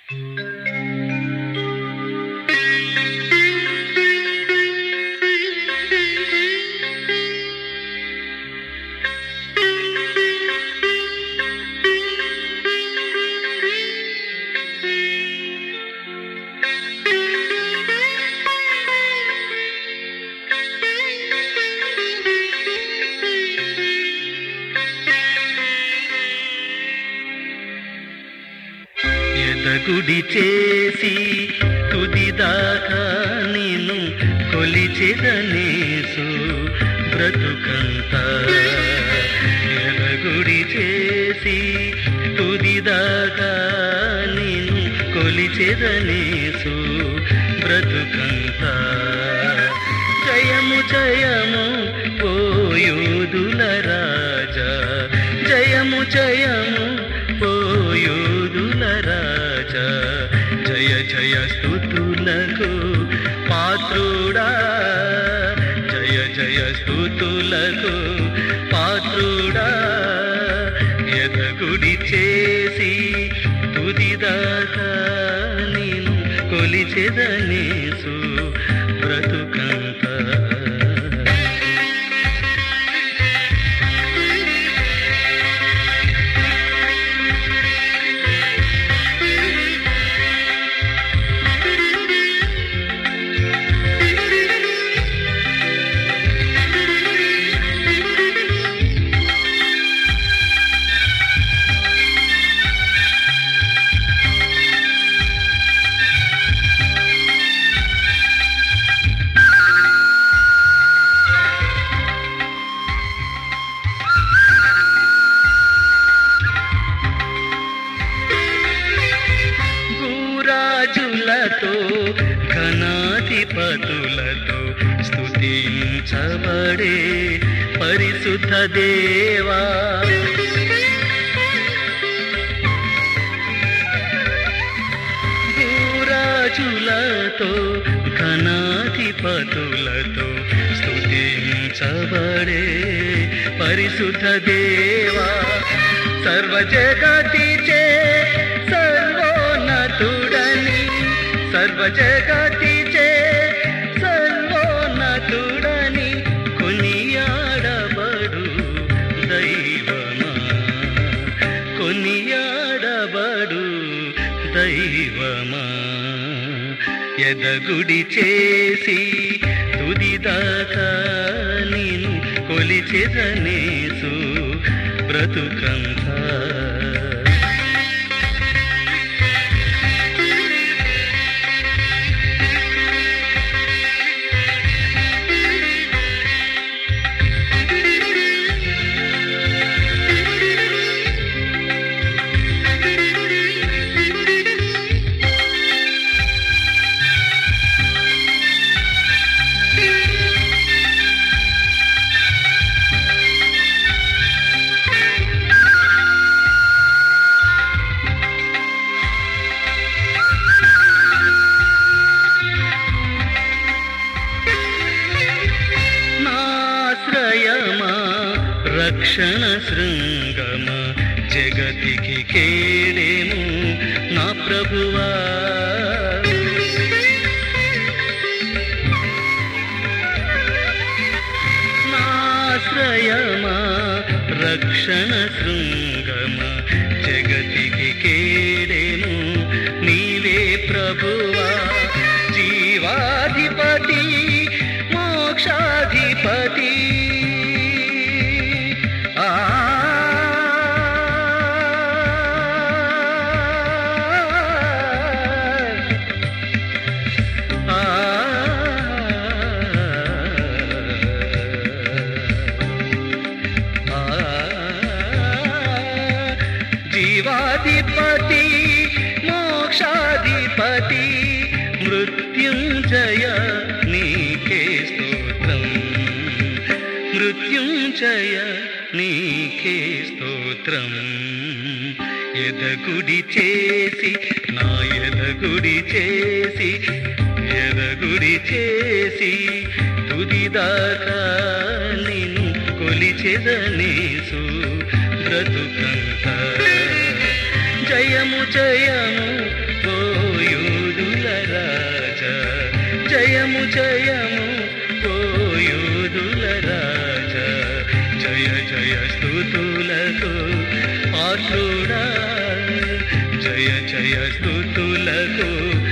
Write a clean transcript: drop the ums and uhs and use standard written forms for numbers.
ఎదగుడి చేసి తుదిదాకా నేను కొలిచెదనేసు బ్రతుకంతా. ఎదగుడి చేసి తుదిదాకా నేను కొలిచెదనేసు బ్రతుకంతా. జయము జయము ఓ యోధుల రాజా, జయము జయము ఓ యోధుల రాజా. జయ జయ స్తుతులకు పాత్రుడా, జయ జయ స్తుతులకు పాత్రుడా. ఎదగుడి చేసి తుదిదాకా నేను కొలిచెదనేసు బ్రతుకంతా. రాజులతో ఘనాధిపతులతో స్తుతించబడే పరిశుద్ధ దేవా. రాజులతో ఘనాధిపతులతో స్తుతించబడే పరిశుద్ధ దేవా. సర్వజగతిచే సర్వోన్నతుడని, సర్వజగతిచే సర్వోన్నతుడని కొనియాడబడు దైవమా, కొనియాడబడు దైవమా. ఎదగుడి చేసి తుదిదాకా నేను కొలిచెదనేసు బ్రతుకంతా. రక్షణ శృంగమ జగతికి కేడేము నా ప్రభువా. నాశ్రయమా రక్షణ శృంగమ జగతికి కేడేము నీవే ప్రభువా. జీవాధిపతి మోక్షాధిపతి జీవాధిపతి మోక్షాధిపతి మృత్యుంజయ నీకే స్తోత్రం, మృత్యుంజయ నీకే స్తోత్రం. ఎదగుడి చేసి నా ఎదగుడి చేసి, ఎదగుడి చేసి తుదిదాకా నిన్ను కొలిచెదనేసు బ్రతుకంతా. జయము జయము ఓ పాత్రుడా జయ జయ స్తుతులకు